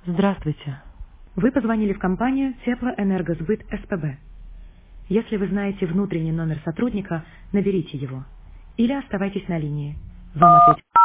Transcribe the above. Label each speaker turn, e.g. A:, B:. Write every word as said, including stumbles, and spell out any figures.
A: Здравствуйте. Вы позвонили в компанию Теплоэнергосбыт СПБ. Если вы знаете внутренний номер сотрудника, наберите его. Или оставайтесь на линии. Вам ответят.